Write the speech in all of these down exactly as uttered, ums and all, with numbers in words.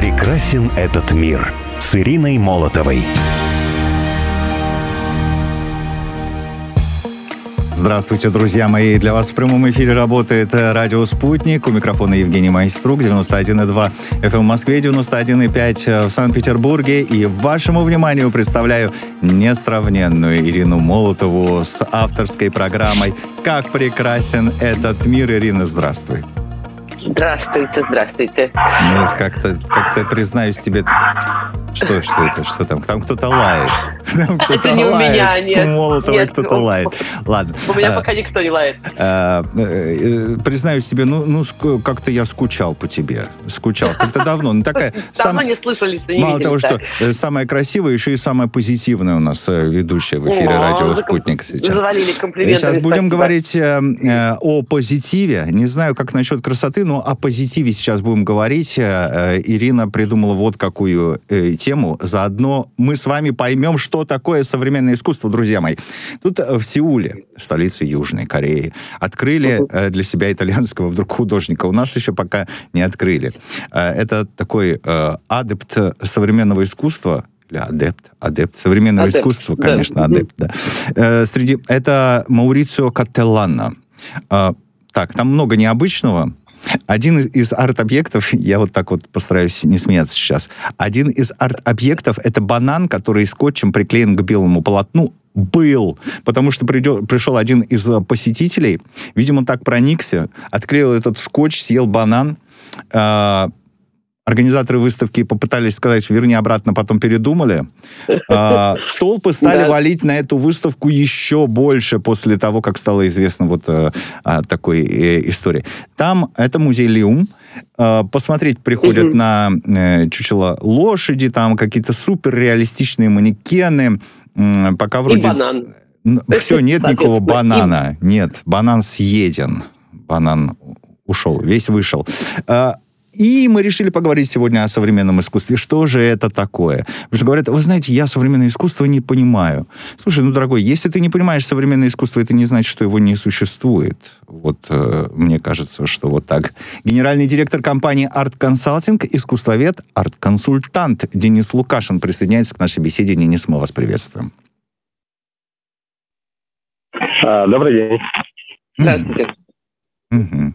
Прекрасен этот мир с Ириной Молотовой. Здравствуйте, друзья мои. Для вас в прямом эфире работает радио «Спутник». У микрофона Евгений Майструк, девяносто один и два эф эм в Москве, девяносто один и пять в Санкт-Петербурге. И вашему вниманию представляю несравненную Ирину Молотову с авторской программой «Как прекрасен этот мир». Ирина, здравствуй. Здравствуйте, здравствуйте. Ну, как-то, как-то признаюсь тебе... Что, что это? Что там? Там кто-то лает. Там кто-то это не лает. у меня, нет. У Молотова нет, кто-то у... лает. Ладно. У меня а, пока никто не лает. А, а, признаюсь тебе, ну, ну как-то я скучал по тебе. Скучал. Как-то давно. Ну, такая, давно сам... не слышались, не Мало виделись, того, да. что самая красивая, еще и самая позитивная у нас ведущая в эфире О, радио заком... «Спутник» сейчас. Завалили комплиментами, Сейчас будем спасибо. говорить э, э, о позитиве. Не знаю, как насчет красоты, но о позитиве сейчас будем говорить. Э, Ирина придумала вот какую э, тему. Заодно мы с вами поймем, что такое современное искусство, друзья мои. Тут в Сеуле, столице Южной Кореи, открыли uh-huh. для себя итальянского вдруг художника. У нас еще пока не открыли. Это такой э, адепт современного искусства, или адепт, адепт современного адепт. искусства, конечно, да. адепт, да. Э, среди, это Маурицио Каттеллано. Э, так, там много необычного. Один из арт-объектов, я вот так вот постараюсь не смеяться сейчас, один из арт-объектов — это банан, который скотчем приклеен к белому полотну. Был, потому что придет, пришел один из посетителей, видимо, так проникся, отклеил этот скотч, съел банан. Э, Организаторы выставки попытались сказать, верни обратно, потом передумали. А, толпы стали да. валить на эту выставку еще больше после того, как стало известно вот а, а, такой э, истории. Там, это музей Лиум. А, посмотреть приходят mm-hmm. на э, чучело лошади, там какие-то суперреалистичные манекены. М, пока вроде... И банан. Все, нет никакого банана. Нет, банан съеден. Банан ушел, весь вышел. А, И мы решили поговорить сегодня о современном искусстве. Что же это такое? Потому что говорят, вы знаете, я современное искусство не понимаю. Слушай, ну, дорогой, если ты не понимаешь современное искусство, это не значит, что его не существует. Вот э, мне кажется, что вот так. Генеральный директор компании Art Consulting, искусствовед, арт-консультант Денис Лукашин присоединяется к нашей беседе. Денис, мы вас приветствуем. А, добрый день. Здравствуйте. Угу.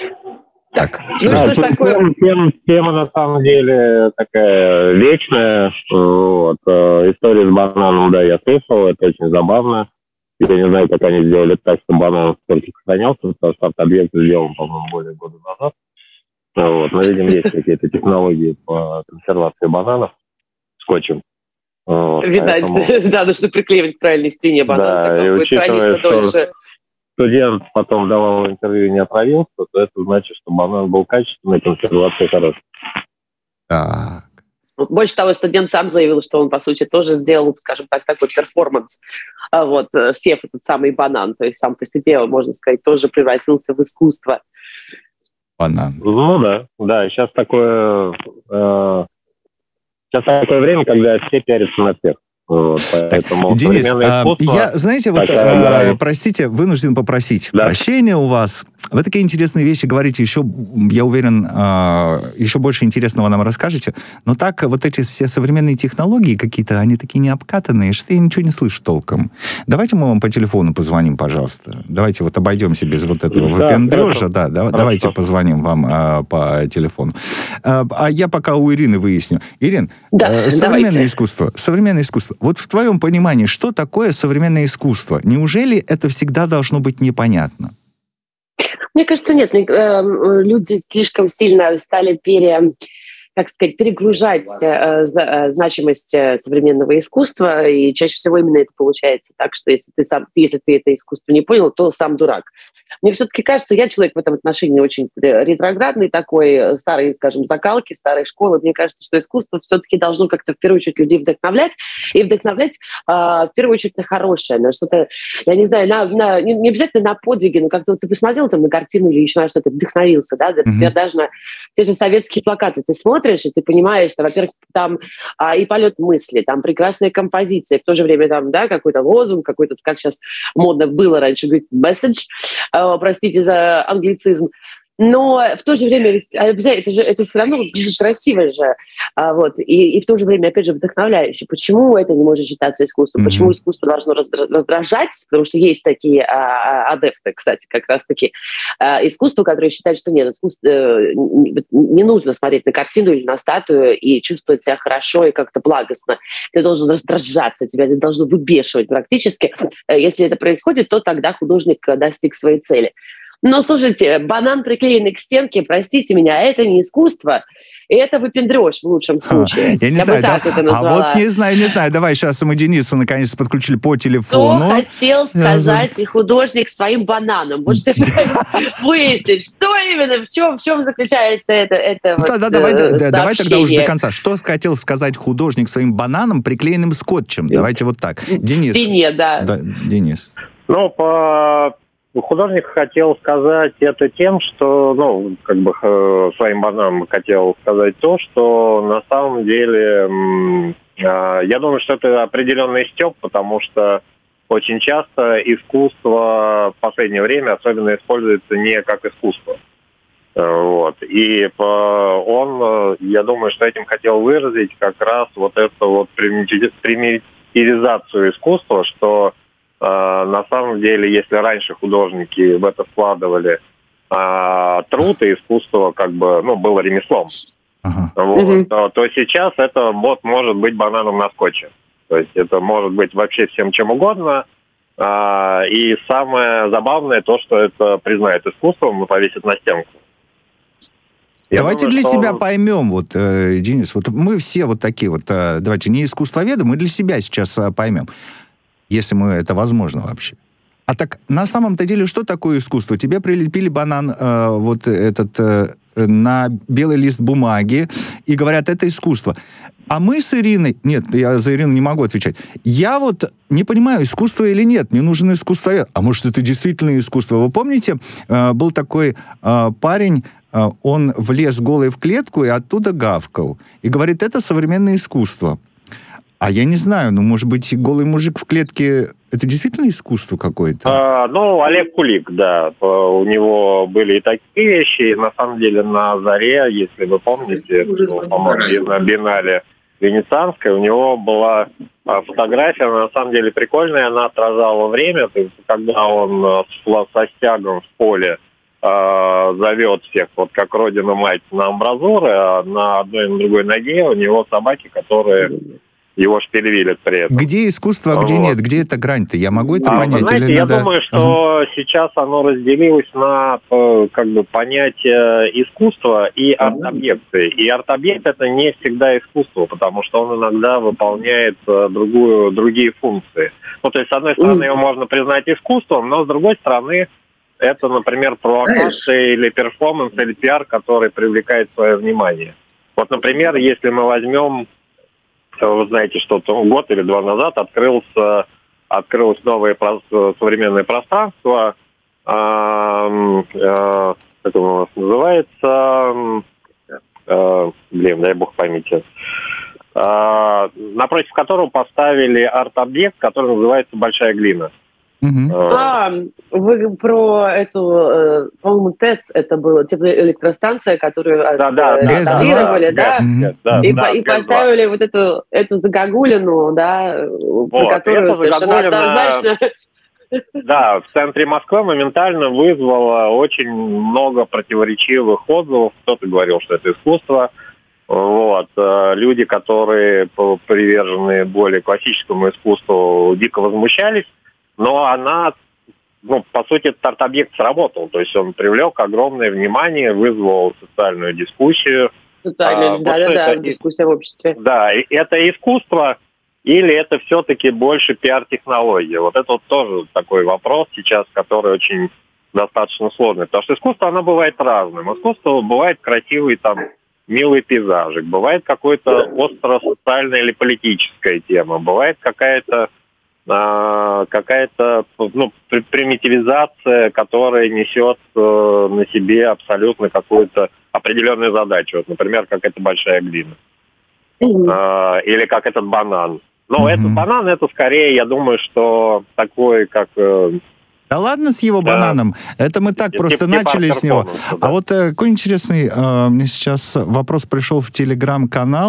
Так, ну да, что ж такое? Тема, тема, тема на самом деле такая вечная. Вот. История с бананом, да, я слышал, это очень забавно. Я не знаю, как они сделали так, что банан столько сохранялся, потому что арт-объект сделан, по-моему, более года назад. Вот. Но, видимо, есть какие-то технологии по консервации бананов скотчем. Вот. Видать, поэтому... да, нужно приклеивать к правильной стене банан, да, так он будет храниться что... дольше. Студент потом давал интервью и не отравился, то это значит, что банан был качественный, консервация хорошая. Так. Больше того, студент сам заявил, что он, по сути, тоже сделал, скажем так, такой перформанс, вот, съев этот самый банан. То есть сам по себе, можно сказать, тоже превратился в искусство. Банан. Ну да, да, сейчас такое, э, сейчас такое время, когда все пиарятся на всех. Вот, поэтому так, Денис, а, я, знаете, вот, а, простите, вынужден попросить да. прощения у вас. Вы такие интересные вещи говорите, еще, я уверен, а, еще больше интересного нам расскажете. Но так вот эти все современные технологии какие-то, они такие необкатанные, что я ничего не слышу толком. Давайте мы вам по телефону позвоним, пожалуйста. Давайте вот обойдемся без вот этого да, выпендрежа. Да, да, давайте позвоним вам а, по телефону. А, а я пока у Ирины выясню. Ирин, да, а, современное искусство, современное искусство. Вот в твоем понимании, что такое современное искусство? Неужели это всегда должно быть непонятно? Мне кажется, нет. Люди слишком сильно стали пере, как сказать, перегружать значимость современного искусства, и чаще всего именно это получается так, что если ты сам, если ты это искусство не понял, то сам дурак. Мне все-таки кажется, я человек в этом отношении очень ретроградный такой, старой, скажем, закалки, старой школы. Мне кажется, что искусство все-таки должно как-то в первую очередь людей вдохновлять, и вдохновлять э, в первую очередь на хорошее, на что-то, я не знаю, на, на, не, не обязательно на подвиги, но как-то вот ты посмотрел там на картину или еще на что-то, вдохновился, да, например, mm-hmm. даже на те же советские плакаты. Ты смотришь, и ты понимаешь, что, во-первых, там а, и полет мысли, там прекрасная композиция, в то же время там, да, какой-то лозунг, какой-то, как сейчас модно было раньше говорить, месседж, простите за англицизм. Но в то же время, это же это все равно красиво же, а, вот, и, и в то же время, опять же, вдохновляюще. Почему это не может считаться искусством? Mm-hmm. Почему искусство должно раздражать? Потому что есть такие а, адепты, кстати, как раз-таки а, искусство, которые считают, что нет, искусство, не, не нужно смотреть на картину или на статую и чувствовать себя хорошо и как-то благостно. Ты должен раздражаться, тебя это должно выбешивать практически. Если это происходит, то тогда художник достиг своей цели. Но, слушайте, банан, приклеенный к стенке, простите меня, это не искусство, это выпендрёж в лучшем случае. Я не Я знаю, бы так да? это назвала. А вот не знаю, не знаю. Давай сейчас мы Денису наконец подключили по телефону. Что хотел сказать и художник своим бананом? Вот что я пытаюсь выяснить, что именно, в чем, в чем заключается это, это да, вот, да, давай, э, да, давай тогда уже до конца. Что хотел сказать художник своим бананом, приклеенным скотчем? Давайте вот так. Денис. В стене, да. да. Денис. Ну, по... Художник хотел сказать это тем, что, ну, как бы э, своим бананом хотел сказать то, что на самом деле, э, я думаю, что это определенный стёб, потому что очень часто искусство в последнее время особенно используется не как искусство. Вот. И по, он, я думаю, что этим хотел выразить как раз вот эту вот примитивизацию искусства, что на самом деле, если раньше художники в это вкладывали а, труд, и искусство как бы, ну, было ремеслом, ага. вот, угу. то, то сейчас это вот может быть бананом на скотче. То есть это может быть вообще всем чем угодно. А, и самое забавное то, что это признают искусством и повесят на стенку. Я давайте думаю, для что... себя поймем, вот, э, Денис, вот мы все вот такие вот, э, давайте не искусствоведы, мы для себя сейчас э, поймем. Если мы это возможно вообще. А так на самом-то деле что такое искусство? Тебе прилепили банан э, вот этот э, на белый лист бумаги и говорят, это искусство. А мы с Ириной... Нет, я за Ирину не могу отвечать. Я вот не понимаю, искусство или нет. Мне нужен искусствовед. А может, это действительно искусство? Вы помните, э, был такой э, парень, э, он влез голый в клетку и оттуда гавкал. И говорит, это современное искусство. А я не знаю, ну, может быть, голый мужик в клетке — это действительно искусство какое-то? А, ну, Олег Кулик, да. У него были и такие вещи. На самом деле, на «Заре», если вы помните, ну, по-моему, на биеннале Венецианской, у него была фотография, на самом деле, прикольная. Она отражала время. То есть, когда он со стягом в поле э, зовет всех, вот как родина-мать, на амбразуры, а на одной и на другой ноге у него собаки, которые... его шпильвилят при этом. Где искусство, а где вот. Нет? Где эта грань-то? Я могу это а, понять? Знаете, или я надо... думаю, что ага. сейчас оно разделилось на как бы понятие искусства и арт-объекты. И арт-объект — это не всегда искусство, потому что он иногда выполняет другую, другие функции. Ну, то есть, с одной стороны, его можно признать искусством, но с другой стороны, это, например, провокация или перформанс, или пиар, который привлекает свое внимание. Вот, например, если мы возьмем... Вы знаете, что год или два назад открылся, открылось новое современное пространство, э, э, как оно у нас называется, э, блин, дай бог памяти, э, напротив которого поставили арт-объект, который называется «Большая глина». Uh-huh. А, вы про эту, по-моему, ТЭЦ это было, типа электростанция, которую да, да, отстаировали, да, да, да, и, да, и поставили вот эту, эту загогулину, да, вот, про которую совершенно однозначно... Да, в центре Москвы моментально вызвало очень много противоречивых отзывов. Кто-то говорил, что это искусство. Вот. Люди, которые привержены более классическому искусству, дико возмущались. Но она, ну, по сути, этот арт-объект сработал. То есть он привлек огромное внимание, вызвал социальную дискуссию. Социальную, да-да-да, это, дискуссия в обществе. Да, и это искусство или это все-таки больше пиар-технология? Вот это вот тоже такой вопрос сейчас, который очень достаточно сложный. Потому что искусство, оно бывает разным. Искусство бывает красивый, там, милый пейзажик, бывает какой-то остро-социальная или политическая тема, бывает какая-то какая-то ну, примитивизация, которая несет э, на себе абсолютно какую-то определенную задачу. Вот, например, как эта большая глина. Mm-hmm. Э, или как этот банан. Но mm-hmm. этот банан, это скорее, я думаю, что такой, как э, Да ладно с его Да. бананом. Это мы так Тип- просто типа начали с него. перформанса, да. А вот э, какой интересный, э, мне сейчас вопрос пришел в телеграм-канал.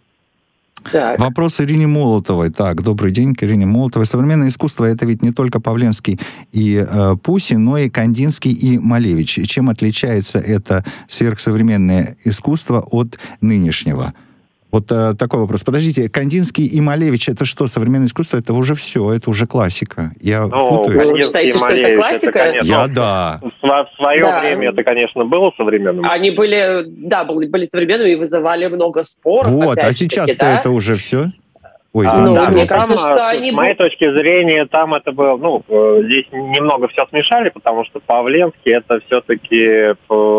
Так. Вопрос Ирине Молотовой. Так, добрый день к Ирине Молотовой. Современное искусство — это ведь не только Павленский и э, Пусин, но и Кандинский и Малевич. И чем отличается это сверхсовременное искусство от нынешнего? Вот э, такой вопрос. Подождите, Кандинский и Малевич — это что, современное искусство? Это уже все, это уже классика. Я Ну, путаюсь. Вы Кандинский считаете, и что это Малевич, классика? конечно, Я ну, да. В, сво- в свое Да. время это, конечно, было современным. Они были, да, были, были современными и вызывали много споров. Вот, а опять же таки, сейчас-то да? это уже все. Ой, А, Ну, извините. да, мне ну, кажется, там, что а, они с моей бу- точки зрения, там это было, ну, э, здесь немного все смешали, потому что Павленский это все-таки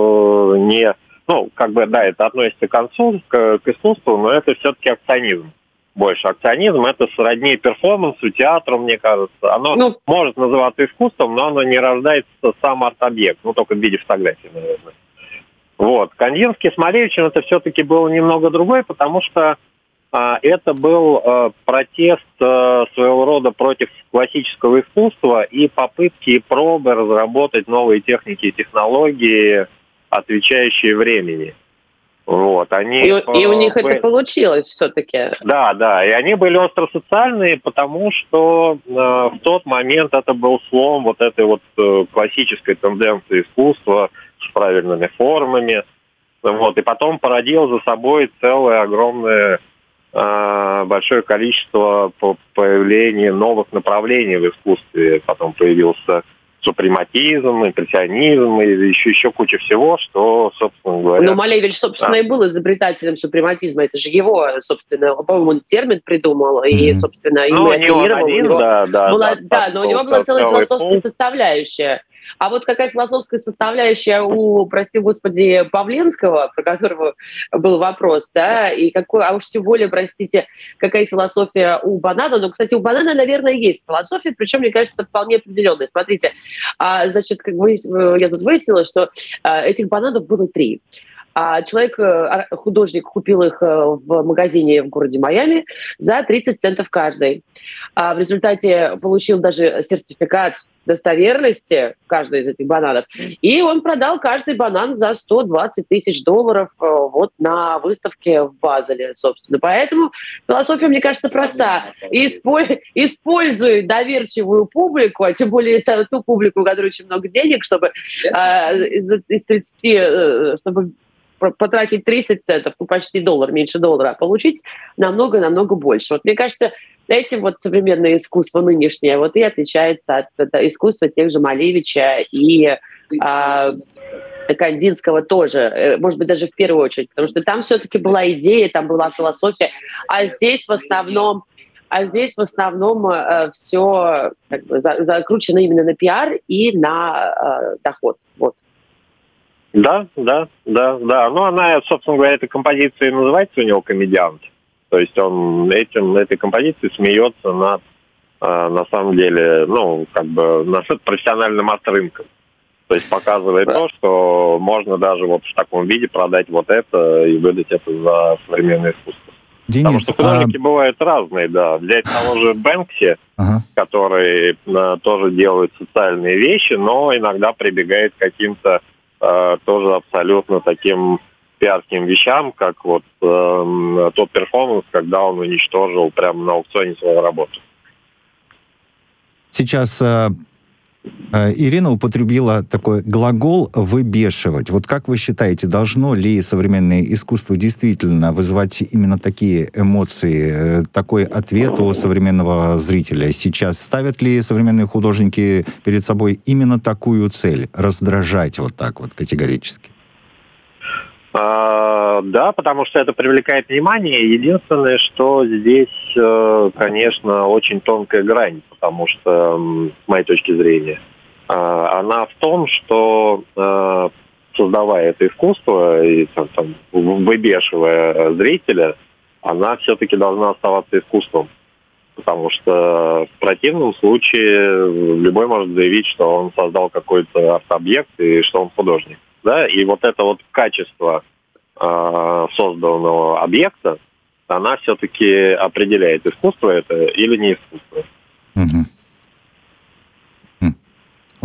не, ну, как бы, да, это относится к концу, к, к искусству, но это все-таки акционизм. Больше акционизм, это сродни перформансу, театру, мне кажется. Оно Ну, может называться искусством, но оно не рождается сам арт-объект, ну, только в виде фотографии, наверное. Вот. Кандинский с Малевичем это все-таки было немного другое, потому что а, это был а, протест а, своего рода против классического искусства и попытки и пробы разработать новые техники и технологии, отвечающие времени. Вот. Они, и, у- и у них а, это вы- получилось все-таки. Да, да, и они были остросоциальные, потому что э, в тот момент это был слом вот этой вот э, классической тенденции искусства с правильными формами. Вот, и потом породил за собой целое огромное э, большое количество по- появления новых направлений в искусстве. Потом появился супрематизм, импрессионизм и еще, еще куча всего, что, собственно говоря... Но Малевич, собственно, Да. и был изобретателем супрематизма. Это же его, собственно, по-моему, он термин придумал и, Мгм. собственно, им Ну, и не он оперировал. У один, него да, да, была, да. да, там но у был него была целая целый философская пул. составляющая. А вот какая философская составляющая у, прости господи, Павленского, про которого был вопрос, да, и какой, а уж тем более, простите, какая философия у Банана. Ну, кстати, у Банана, наверное, есть философия, причем, мне кажется, вполне определенная. Смотрите, а, значит, как вы, я тут выяснила, что а, этих бананов было три. А человек, э, художник, купил их э, в магазине в городе Майами за тридцать центов каждый. А в результате получил даже сертификат достоверности каждой из этих бананов. И он продал каждый банан за сто двадцать тысяч долларов э, вот на выставке в Базеле, собственно. Поэтому философия, мне кажется, проста. Испо- Используй доверчивую публику, а тем более это ту публику, у которой очень много денег, чтобы э, из, из тридцати, э, чтобы потратить тридцать центов, ну, почти доллар, меньше доллара, а получить намного-намного больше. Вот мне кажется, этим вот современное искусство нынешнее вот и отличается от, от искусства тех же Малевича и а, Кандинского тоже, может быть, даже в первую очередь, потому что там все-таки была идея, там была философия, а здесь в основном а здесь в основном э, все как бы, за, закручено именно на пиар и на э, доход. Вот. Да, да, да, да. Ну, она, собственно говоря, эта композиция и называется у него «Комедиант». То есть он этим, этой композицией смеется над, э, на самом деле, ну, как бы, над профессиональным арт-рынком. То есть показывает Да. то, что можно даже вот в таком виде продать вот это и выдать это за современное искусство. Потому Денис, что художники а... бывают разные, да. Взять того же Бэнкси, ага. который э, тоже делает социальные вещи, но иногда прибегает к каким-то э, тоже абсолютно таким пиарским вещам, как вот э, тот перформанс, когда он уничтожил прямо на аукционе свою работу. Сейчас э, э, Ирина употребила такой глагол «выбешивать». Вот как вы считаете, должно ли современное искусство действительно вызывать именно такие эмоции, э, такой ответ у современного зрителя? Сейчас ставят ли современные художники перед собой именно такую цель — раздражать вот так вот категорически? А, да, потому что это привлекает внимание. Единственное, что здесь, конечно, очень тонкая грань, потому что, с моей точки зрения, она в том, что, создавая это искусство и там, там, выбешивая зрителя, она все-таки должна оставаться искусством. Потому что в противном случае любой может заявить, что он создал какой-то арт-объект и что он художник. Да? И вот это вот качество э, созданного объекта, она все-таки определяет, искусство это или не искусство. Угу.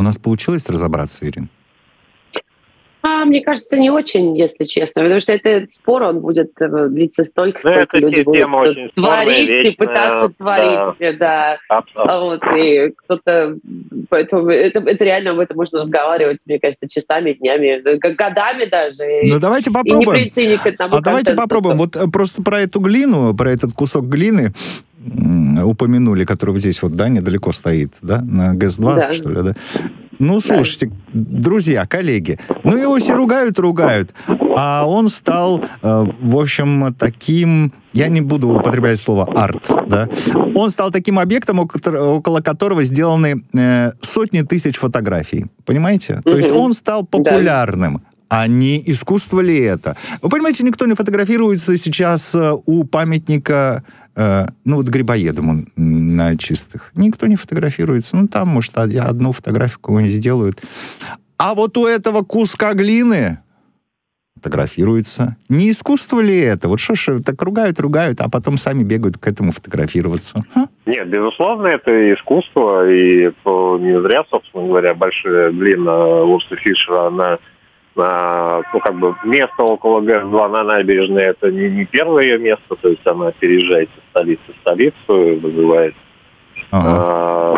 У нас получилось разобраться, Ирина? А, мне кажется, не очень, если честно, потому что этот спор, он будет длиться столько, Ну, сколько люди будут очень творить вечная, и пытаться да. творить, да. Абсолютно. Вот, и кто-то... Поэтому это, это реально об этом можно разговаривать, мне кажется, часами, днями, годами даже. Ну, давайте попробуем. И не прийти ни к одному А давайте консенсусу. попробуем. Вот просто про эту глину, про этот кусок глины упомянули, который здесь вот, да, недалеко стоит, да, на ГЭС два, Да. что ли, да? Ну, слушайте, друзья, коллеги, ну, его все ругают, ругают, а он стал, э, в общем, таким, я не буду употреблять слово арт, да, он стал таким объектом, около которого сделаны э, сотни тысяч фотографий, понимаете? То есть он стал популярным. А не искусство ли это? Вы понимаете, никто не фотографируется сейчас у памятника, э, ну вот Грибоедову на Чистых. Никто не фотографируется. Ну там, может, одну фотографию кого-нибудь сделают. А вот у этого куска глины фотографируется. Не искусство ли это? Вот что ж, так ругают, ругают, а потом сами бегают к этому фотографироваться. Ха? Нет, безусловно, это искусство, и не зря, собственно говоря, большая глина Урса Фишера, она На, ну, как бы, место около ГЭС два на набережной, это не, не первое ее место, то есть она переезжает из столицы в столицу, вызывает ага.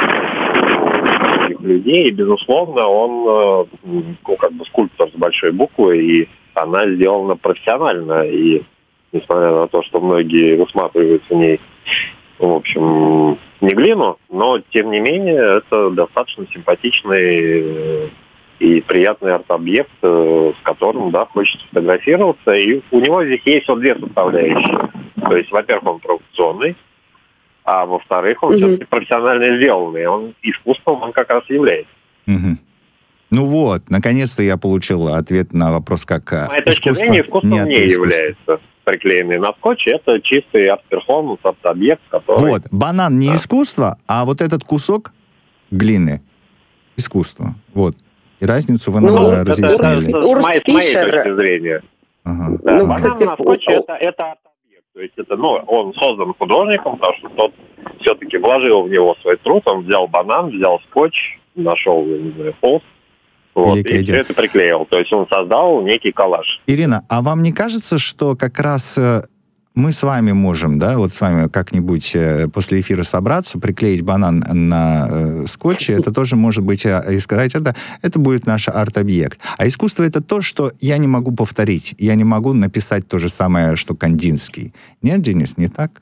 э, людей, и, безусловно, он, ну, как бы, скульптор с большой буквы, и она сделана профессионально, и, несмотря на то, что многие усматривают в ней, в общем, не глину, но, тем не менее, это достаточно симпатичный и приятный арт-объект, с которым, да, хочется фотографироваться. И у него здесь есть вот две составляющие. То есть, во-первых, он провокационный, а во-вторых, он mm-hmm. все-таки профессионально сделанный. Он искусством, он как раз является. Mm-hmm. Ну вот, наконец-то я получил ответ на вопрос, как с моей точки зрения, искусством Нет, не искусство. является приклеенный на скотч. Это чистый арт-перформанс, арт-объект, который... Вот, банан не да. искусство, а вот этот кусок глины искусство. Вот. И разницу вы нам ну, разъяснили. Это, это, с моей точки зрения. Ага. Да, ну, банан кстати, на скотче это, это арт-объект. То есть это, ну, он создан художником, потому что тот все-таки вложил в него свой труд. Он взял банан, взял скотч, нашел, не знаю, холст. Вот, и все это приклеил. То есть он создал некий коллаж. Ирина, а вам не кажется, что как раз мы с вами можем, да, вот с вами как-нибудь после эфира собраться, приклеить банан на э, скотче, это тоже может быть, и сказать, это, это будет наш арт-объект. А искусство — это то, что я не могу повторить. Я не могу написать то же самое, что Кандинский. Нет, Денис, не так?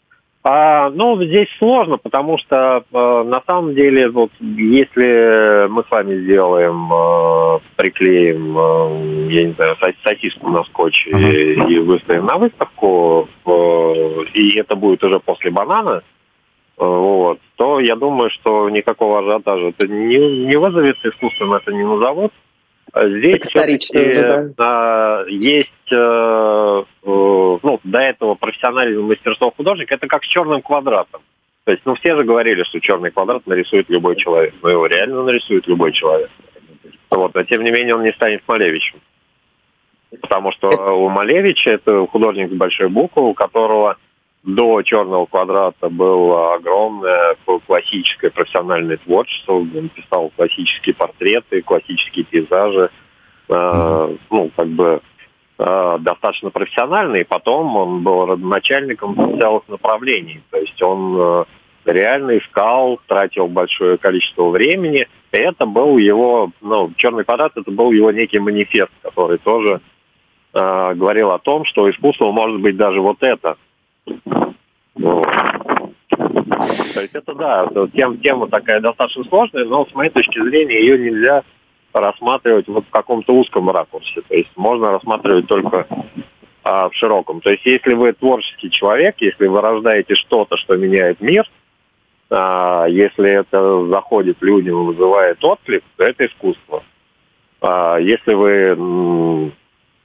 А, ну, здесь сложно, потому что э, на самом деле, вот, если мы с вами сделаем, э, приклеим, э, я не знаю, сосиску на скотч ага. и, и выставим на выставку, э, и это будет уже после банана, э, вот, то я думаю, что никакого ажиотажа это не, не вызовет, искусственно это не назовут. Здесь все-таки да. есть, э, э, ну, до этого профессиональное мастерство художника, это как с черным квадратом. То есть, ну, все же говорили, что черный квадрат нарисует любой человек. Но его реально нарисует любой человек. Вот, но, тем не менее, он не станет Малевичем. Потому что у Малевича, это художник с большой буквы, у которого до черного квадрата было огромное классическое профессиональное творчество. Он писал классические портреты, классические пейзажи. Э, ну, как бы э, достаточно профессиональный. И потом он был родоначальником целых направлений. То есть он э, реально искал, тратил большое количество времени. И это был его, ну, черный квадрат, это был его некий манифест, который тоже э, говорил о том, что искусство может быть даже вот это. Вот. То есть это, да, тема, тема такая достаточно сложная, но с моей точки зрения ее нельзя рассматривать вот в каком-то узком ракурсе. То есть можно рассматривать только а, в широком. То есть если вы творческий человек, если вы рождаете что-то, что меняет мир, а, если это заходит людям, вызывает отклик, то это искусство. А, если вы...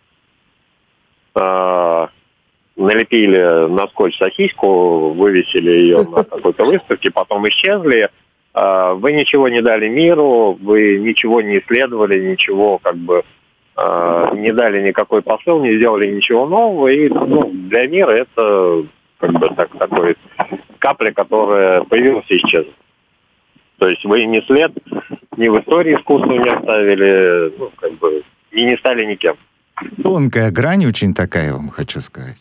А, налепили на скотч сосиску, вывесили ее на какой-то выставке, потом исчезли, вы ничего не дали миру, вы ничего не исследовали, ничего как бы не дали никакой посыл, не сделали ничего нового, и ну, для мира это как бы так, такой капля, которая появилась и исчезла. То есть вы ни след, ни в истории искусства не оставили, ну, как бы, и не стали никем. Тонкая грань очень такая, вам хочу сказать.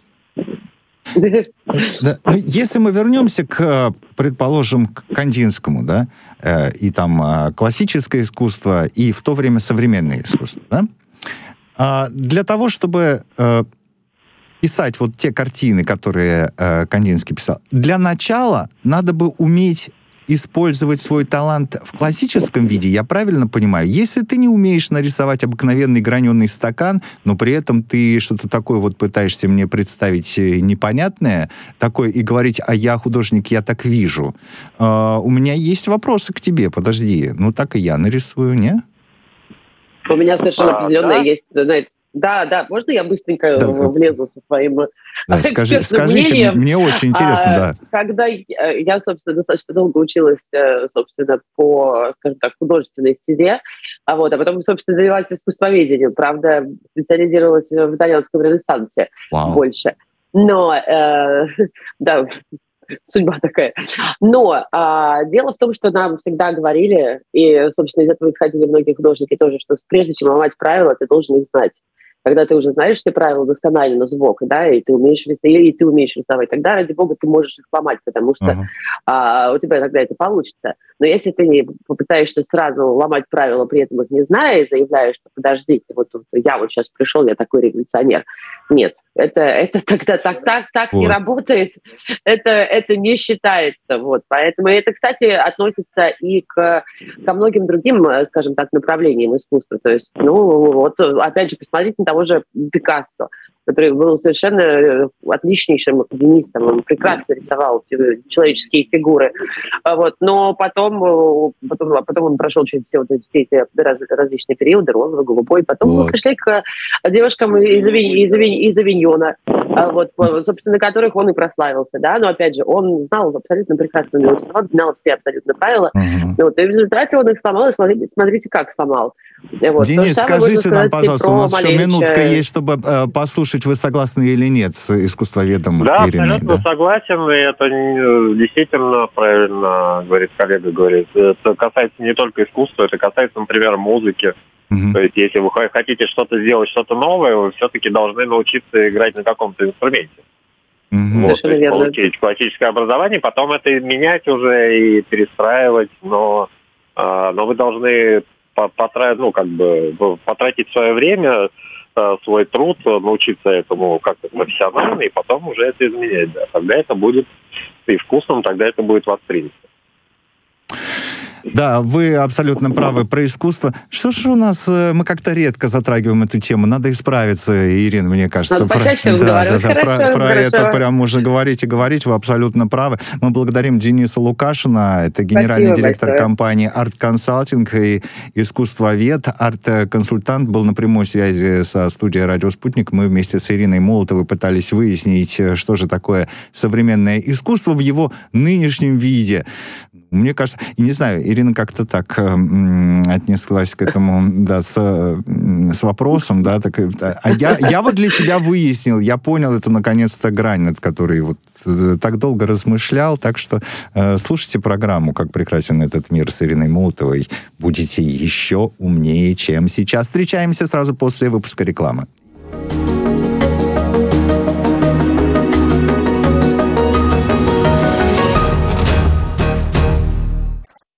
Да. Ну, если мы вернемся к, предположим, к Кандинскому, да, э, и там э, классическое искусство, и в то время современное искусство, да, а для того, чтобы э, писать вот те картины, которые э, Кандинский писал, для начала надо бы уметь использовать свой талант в классическом виде, я правильно понимаю? Если ты не умеешь нарисовать обыкновенный граненый стакан, но при этом ты что-то такое вот пытаешься мне представить непонятное, такое, и говорить, а я художник, я так вижу. Э, у меня есть вопросы к тебе, подожди. Ну, так и я нарисую, не? У меня совершенно А, определенная да? есть, знаете, да, да, можно я быстренько Да. влезу со своим Да, скажи, экспертным скажите, мне, мнением? мне очень интересно, А, да. Когда я, я, собственно, достаточно долго училась, э, собственно, по, скажем так, художественной стезе, а вот, а потом, собственно, занималась искусствоведением, правда, специализировалась в итальянском ренессансе Вау. больше. Но, э, да, судьба такая. Но а, дело в том, что нам всегда говорили, и, собственно, из этого исходили многие художники тоже, что прежде чем ломать правила, ты должен их знать. Когда ты уже знаешь все правила досконально на звук, да, и ты умеешь рисовать, и ты умеешь рисовать, тогда, ради бога, ты можешь их ломать, потому что Ага. а, у тебя тогда это получится. Но если ты не попытаешься сразу ломать правила, при этом их не зная, и заявляешь, что подождите, вот, вот я вот сейчас пришел, я такой революционер. Нет, это, это тогда так, так, так Вот. не работает, это, это не считается. Вот. Поэтому это, кстати, относится и к, ко многим другим, скажем так, направлениям искусства. То есть, ну, вот, опять же, посмотрите на того же Пикассо, который был совершенно отличнейшим академистом, он прекрасно рисовал человеческие фигуры. Вот. Но потом, потом, потом он прошел через все, вот, все эти раз, различные периоды, розовый, голубой. Потом Вот. мы пришли к девушкам из, Ави- из, Ави- из Авиньона, вот, собственно, которых он и прославился. Да? Но, опять же, он знал абсолютно прекрасно, он знал все абсолютно правила. Ага. Вот. И в результате он их сломал, и смотрите, смотрите как сломал. Вот. То же Денис, самое можно скажите нам, сказать и пожалуйста, у про нас еще Малевича. минутка есть, чтобы э, послушать, вы согласны или нет с искусствоведом Да, Ириной. абсолютно Да? согласен, и это не- действительно правильно говорит коллега, говорит. Это касается не только искусства, это касается, например, музыки. Мгм. То есть, если вы х- хотите что-то сделать, что-то новое, вы все-таки должны научиться играть на каком-то инструменте. Мгм. Вот, то Совершенно есть верно. получить классическое образование, потом это менять уже и перестраивать, но, а, но вы должны по- потратить, ну, как бы, в- потратить свое время, а, свой труд, а, научиться этому как-то профессионально, и потом уже это изменять. Да. Тогда это будет и вкусным, тогда это будет воспринято. Да, вы абсолютно правы про искусство. Что ж у нас, э, мы как-то редко затрагиваем эту тему. Надо исправиться, Ирина, мне кажется. Надо почаще про, да, да, разговаривать. да, про, Хорошо, про хорошо. это прям можно говорить и говорить. Вы абсолютно правы. Мы благодарим Дениса Лукашина. Это генеральный Спасибо директор большое. компании Art Consulting и искусствовед, арт-консультант. Был на прямой связи со студией «Радио Спутник». Мы вместе с Ириной Молотовой пытались выяснить, что же такое современное искусство в его нынешнем виде. Мне кажется, и не знаю, Ирина как-то так э, м, отнеслась к этому, да, с, э, с вопросом, да, так, э, а я, я вот для себя выяснил, я понял эту, наконец-то, грань, над которой вот э, так долго размышлял, так что э, слушайте программу «Как прекрасен этот мир» с Ириной Молотовой, будете еще умнее, чем сейчас. Встречаемся сразу после выпуска рекламы.